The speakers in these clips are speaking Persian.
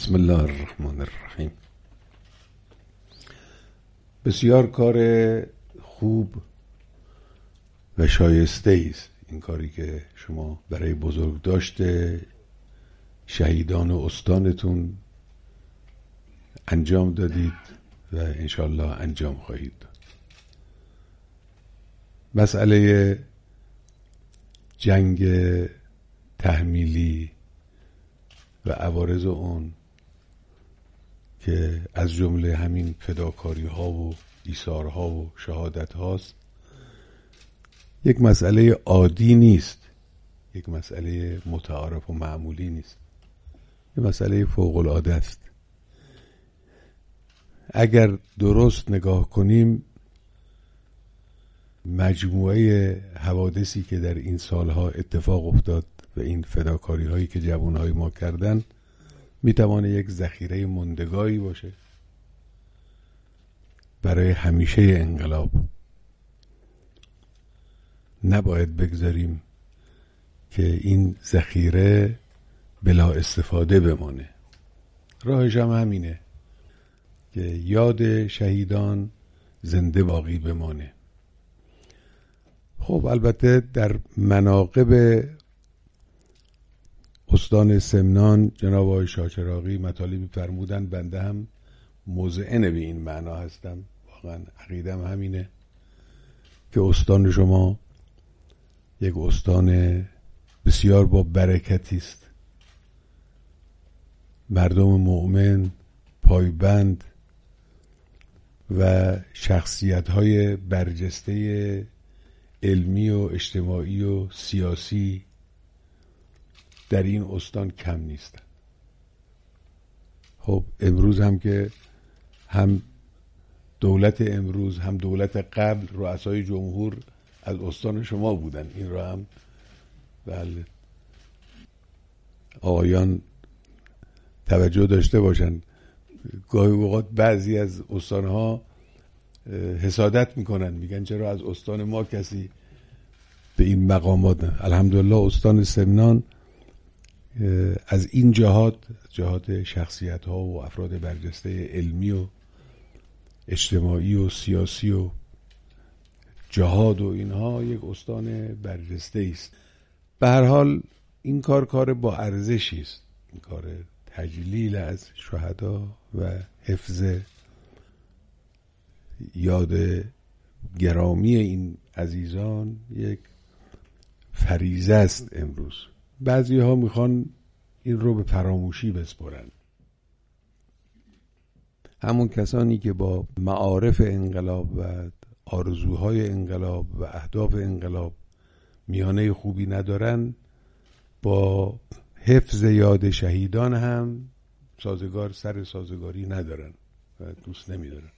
بسم الله الرحمن الرحیم. بسیار کار خوب و شایسته است این کاری که شما برای بزرگداشت شهیدان استانتون انجام دادید و انشالله انجام خواهید داد. مسئله جنگ تحمیلی و عوارض اون که از جمله همین فداکاری ها و ایثار ها و شهادت هاست، یک مسئله عادی نیست، یک مسئله متعارف و معمولی نیست، یک مسئله فوق العاده است. اگر درست نگاه کنیم مجموعه حوادثی که در این سالها اتفاق افتاد و این فداکاری هایی که جوانهای ما کردن میتوانه یک ذخیره ماندگاری باشه برای همیشه انقلاب. نباید بگذاریم که این ذخیره بلا استفاده بمانه. راهش هم همینه که یاد شهیدان زنده باقی بمانه. خب البته در مناقب استان سمنان جناب آقای شاچراغی مطالبی فرمودن، بنده هم مذعن به این معنا هستم. واقعا عقیدم همینه که استان شما یک استان بسیار با برکتی است. مردم مؤمن، پایبند و شخصیت‌های برجسته علمی و اجتماعی و سیاسی در این استان کم نیستن. خب امروز هم که هم دولت امروز هم دولت قبل رؤسای جمهور از استان شما بودن. این را هم بله آقایان توجه داشته باشن. گاهی اوقات بعضی از استانها حسادت میکنن، میگن چرا از استان ما کسی به این مقامات نه. الحمدلله استان سمنان از این جهات شخصیت ها و افراد برجسته علمی و اجتماعی و سیاسی و جهاد و اینها یک استان برجسته است. به هر حال این کار با ارزشی است. این کار تجلیل از شهدا و حفظ یاد گرامی این عزیزان یک فریضه است. امروز بعضی ها میخوان این رو به فراموشی بسپرن. همون کسانی که با معارف انقلاب و آرزوهای انقلاب و اهداف انقلاب میانه خوبی ندارن، با حفظ یاد شهیدان هم سر سازگاری ندارن و دوست نمیدارن.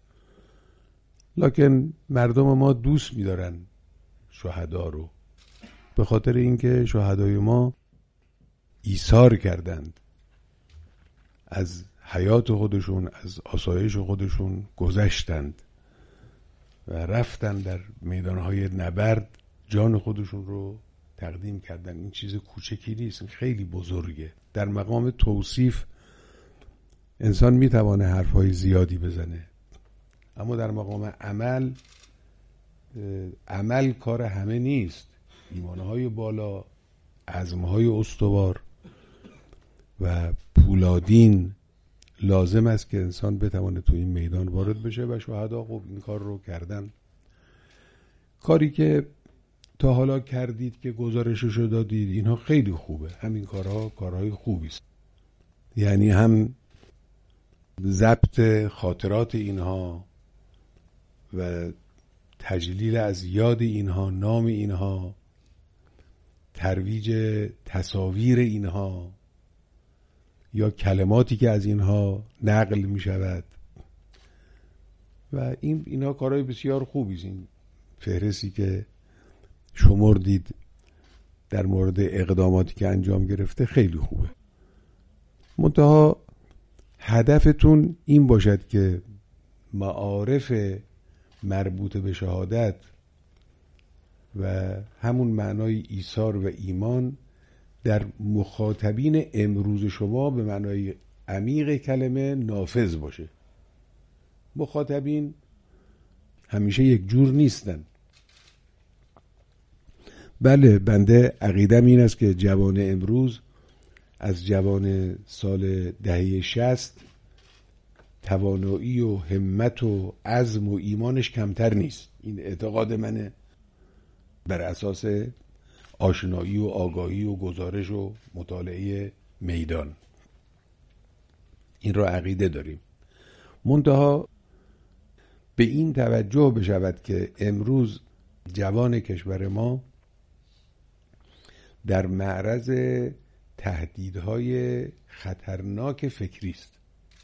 لکن مردم ما دوست میدارن شهدا رو، به خاطر اینکه شهدای ما ایثار کردند، از حیات خودشون، از آسایش خودشون گذشتند و رفتن در میدانهای نبرد جان خودشون رو تقدیم کردن. این چیز کوچکی نیست، خیلی بزرگه. در مقام توصیف انسان میتوانه حرفهای زیادی بزنه، اما در مقام عمل کار همه نیست. ایمانهای بالا، عزمهای استوار و پولادین لازم است که انسان بتوانه تو این میدان وارد بشه و شهدا خب این کار رو کردن. کاری که تا حالا کردید که گزارششو دادید اینها خیلی خوبه. همین کارهای خوبی است. یعنی هم ضبط خاطرات اینها و تجلیل از یاد اینها، نام اینها، ترویج تصاویر اینها یا کلماتی که از اینها نقل می شود و اینها کارهای بسیار خوبی است. این فهرستی که شمردید در مورد اقداماتی که انجام گرفته خیلی خوبه. منتها هدفتون این باشد که معارف مربوط به شهادت و همون معنای ایثار و ایمان در مخاطبین امروز شما به معنای عمیق کلمه نافذ باشه. مخاطبین همیشه یک جور نیستن. بله، بنده عقیدم این است که جوان امروز از جوان سال دهه 60 توانایی و همت و عزم و ایمانش کمتر نیست. این اعتقاد منه، بر اساس آشنایی و آگاهی و گزارش و مطالعه میدان این را عقیده داریم. منتها به این توجه بشود که امروز جوان کشور ما در معرض تهدیدهای خطرناک فکری است.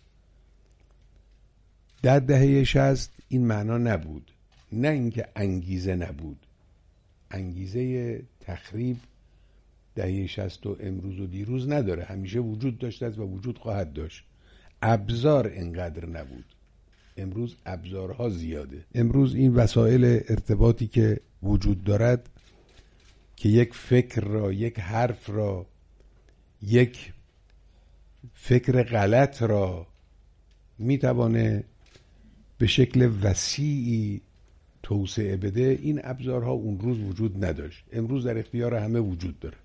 در دهه 60 این معنا نبود، نه اینکه انگیزه نبود. انگیزه تخریب دهه 60 و امروز و دیروز نداره، همیشه وجود داشته است و وجود خواهد داشت. ابزار اینقدر نبود. امروز ابزارها زیاده. امروز این وسایل ارتباطی که وجود دارد که یک فکر را، یک حرف را، یک فکر غلط را میتوانه به شکل وسیعی توسعه بده، این ابزارها اون روز وجود نداشت. امروز در اختیار همه وجود داره.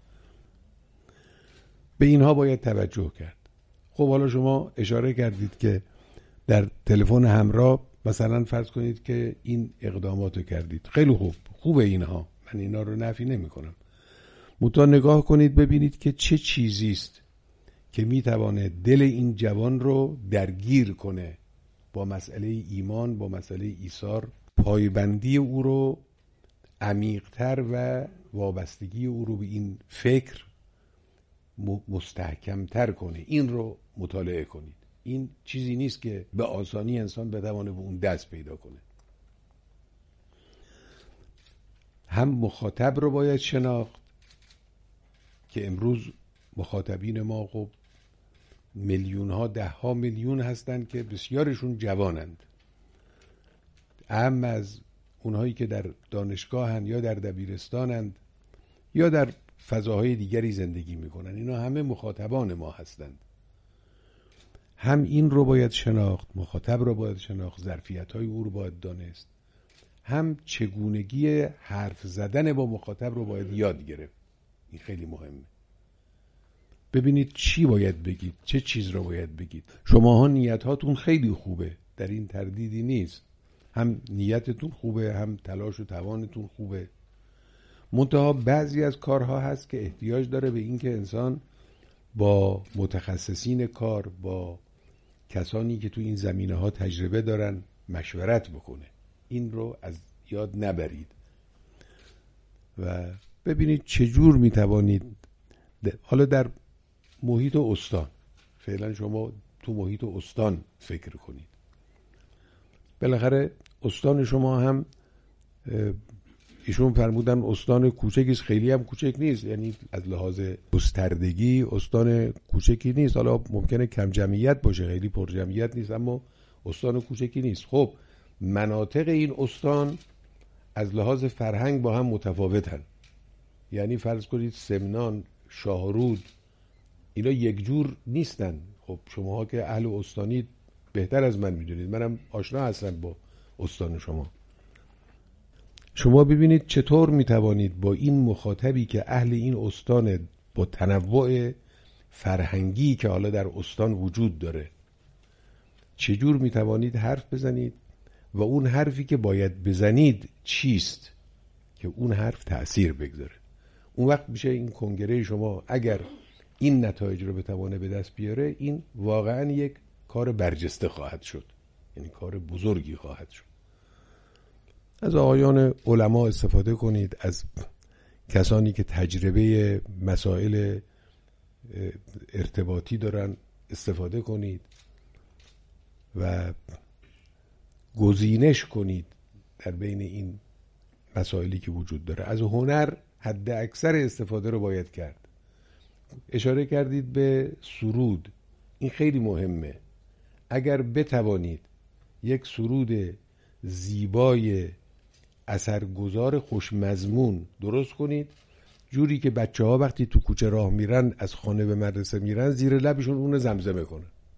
به اینها باید توجه کرد. خب حالا شما اشاره کردید که در تلفن همراه مثلا فرض کنید که این اقداماتو کردید. خیلی خوبه اینها، من اینا رو نفی نمی کنم. منتها نگاه کنید ببینید که چه چیزی است که میتوانه دل این جوان رو درگیر کنه با مسئله ایمان، با مسئله ایثار، پایبندی او رو عمیق‌تر و وابستگی او رو به این فکر مستحکم‌تر کنه. این رو مطالعه کنید. این چیزی نیست که به آسانی انسان بتوانه به اون دست پیدا کنه. هم مخاطب رو باید شناخت که امروز مخاطبین ما خب میلیون ها، 10 میلیون هستند که بسیارشون جوانند. اهم از اونهایی که در دانشگاهند یا در دبیرستانند یا در فضاهای دیگری زندگی میکنن، اینا همه مخاطبان ما هستند. هم این رو باید شناخت، مخاطب رو باید شناخت، ظرفیت‌های او رو باید دانست، هم چگونگی حرف زدن با مخاطب رو باید یاد گرفت. این خیلی مهمه. ببینید چی باید بگید، چه چیز رو باید بگید. شماها نیت‌هاتون خیلی خوبه، در این تردیدی نیست. هم نیتتون خوبه، هم تلاش و توانتون خوبه. منتها بعضی از کارها هست که احتیاج داره به این که انسان با متخصصین کار، با کسانی که تو این زمینه ها تجربه دارن مشورت بکنه. این رو از یاد نبرید و ببینید چجور میتوانید. حالا در محیط استان، فعلا شما تو محیط استان فکر کنید. بالاخره استان شما هم ایشون فرمودن استان کوچکیست، خیلی هم کوچک نیست، یعنی از لحاظ گستردگی استان کوچکی نیست. حالا ممکنه کم جمعیت باشه، خیلی پر جمعیت نیست، اما استان کوچکی نیست. خب مناطق این استان از لحاظ فرهنگ با هم متفاوتن. یعنی فرض کنید سمنان، شاهرود، اینا یک جور نیستن. خب شماها که اهل استانید بهتر از من میدونید، منم آشنا هستم با استان شما. شما ببینید چطور میتوانید با این مخاطبی که اهل این استان، با تنوع فرهنگی که حالا در استان وجود داره، چجور میتوانید حرف بزنید و اون حرفی که باید بزنید چیست که اون حرف تأثیر بگذاره. اون وقت میشه این کنگره شما اگر این نتایج رو بتوانه به دست بیاره، این واقعا یک کار برجسته خواهد شد، یعنی کار بزرگی خواهد شد. از آقایان علما استفاده کنید، از کسانی که تجربه مسائل ارتباطی دارن استفاده کنید و گزینش کنید در بین این مسائلی که وجود داره. از هنر حد اکثر استفاده رو باید کرد. اشاره کردید به سرود، این خیلی مهمه. اگر بتوانید یک سرود زیبای اثرگذار خوشمضمون درست کنید، جوری که بچه‌ها وقتی تو کوچه راه میرن، از خانه به مدرسه میرن، زیر لبشون اون زمزمه کنن.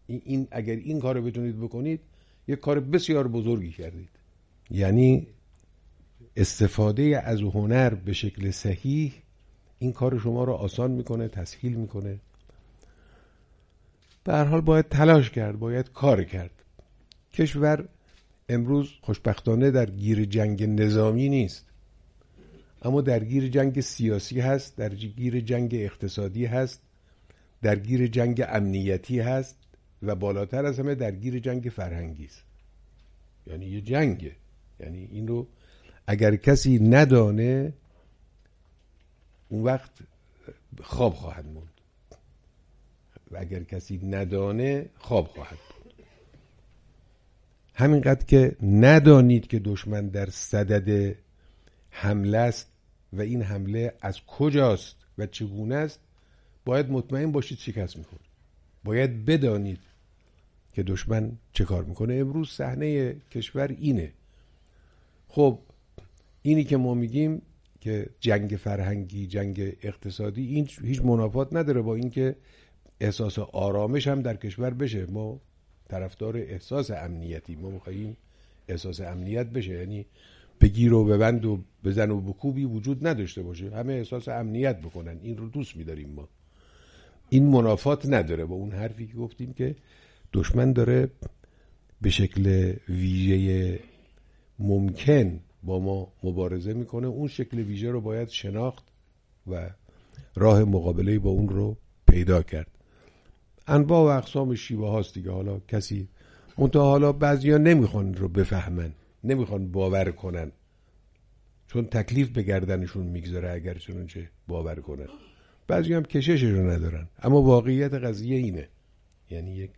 این اگر این کار رو بتونید بکنید یک کار بسیار بزرگی کردید. یعنی استفاده از هنر به شکل صحیح این کار شما رو آسان میکنه، تسهیل میکنه. به هر حال باید تلاش کرد، باید کار کرد. کشور امروز خوشبختانه در گیر جنگ نظامی نیست، اما در گیر جنگ سیاسی هست، در گیر جنگ اقتصادی هست، در گیر جنگ امنیتی هست و بالاتر از همه در گیر جنگ فرهنگی است. یعنی یه جنگه. یعنی این رو اگر کسی ندانه اون وقت خواب خواهد موند و اگر کسی ندانه خواب خواهد بود. همینقدر که ندانید که دشمن در صدد حمله است و این حمله از کجاست و چگونه است، باید مطمئن باشید شکست می‌خورید. باید بدانید که دشمن چه کار میکنه. امروز صحنه کشور اینه. خب اینی که ما میگیم که جنگ فرهنگی، جنگ اقتصادی، این هیچ منافات نداره با اینکه احساس آرامش هم در کشور بشه. ما طرفدار احساس امنیتی، ما میخواییم احساس امنیت بشه، یعنی بگیر و ببند و بزن و بکوبی وجود نداشته باشه، همه احساس امنیت بکنن. این رو دوست می‌داریم ما. این منافات نداره با اون حرفی که گفتیم که دشمن داره به شکل ویژه ممکن با ما مبارزه میکنه. اون شکل ویژه رو باید شناخت و راه مقابله با اون رو پیدا کرد. انواع و اقسام شیوه هاست دیگه. حالا کسی منتها حالا بعضیا نمیخوان رو بفهمن، نمیخوان باور کنن، چون تکلیف به گردنشون میگذاره اگر چنانچه باور کنن. بعضی هم کششش رو ندارن. اما واقعیت قضیه اینه. یعنی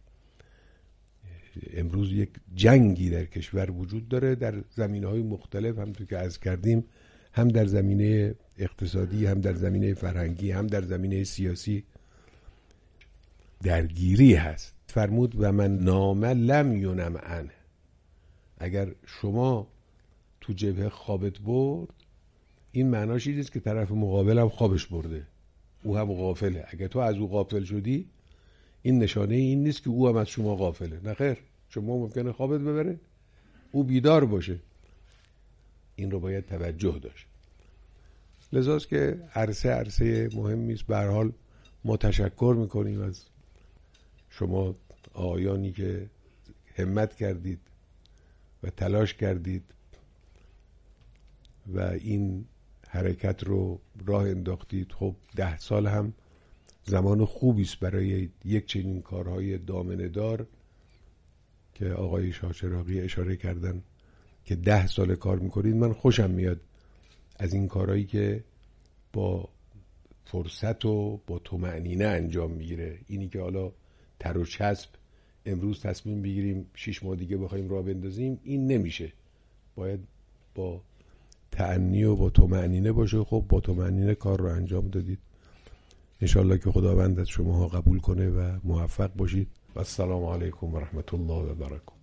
امروز یک جنگی در کشور وجود داره در زمینه‌های مختلف، همونطور که عرض کردیم، هم در زمینه اقتصادی، هم در زمینه فرهنگی، هم در زمینه سیاسی درگیری هست. فرمود و من نام لم ینم عنه. اگر شما تو جبهه خوابت برد، این معناش این نیست که طرف مقابل هم خوابش برده، او هم غافله. اگر تو از او غافل شدی، این نشانه این نیست که او هم از شما غافله. نه خیر، شما ممکنه خوابت ببره، او بیدار باشه. این رو باید توجه داشت. لذاست که عرصه مهمی است. به هر حال ما تشکر میکنیم از شما آقایانی که همت کردید و تلاش کردید و این حرکت رو راه انداختید. خب 10 سال هم زمان خوبی است برای یک چنین کارهای دامنه دار که آقای شاه چراغی اشاره کردن که 10 سال کار میکنید. من خوشم میاد از این کارهایی که با فرصت و با طمأنینه انجام میگیره. اینی که حالا تر و چسب امروز تصمیم بگیریم 6 ماه دیگه بخوایم راه بندازیم، این نمیشه. باید با تأنی و با طمأنینه باشه. خب با طمأنینه کار رو انجام دادید. انشالله که خداوند از شماها قبول کنه و موفق باشید. و السلام علیکم و رحمت الله و برکاته.